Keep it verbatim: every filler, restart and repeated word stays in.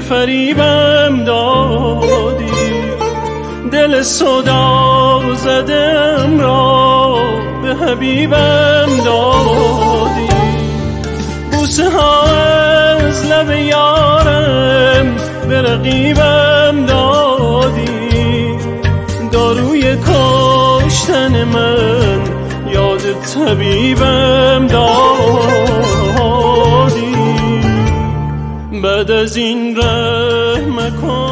فریبم دادی، دل صدا زدم را به حبیبم دادی. بوسه ها از لب یارم به رقیبم دادی، داروی کشتن من یاد طبیبم دادی. بعد از این رحم کن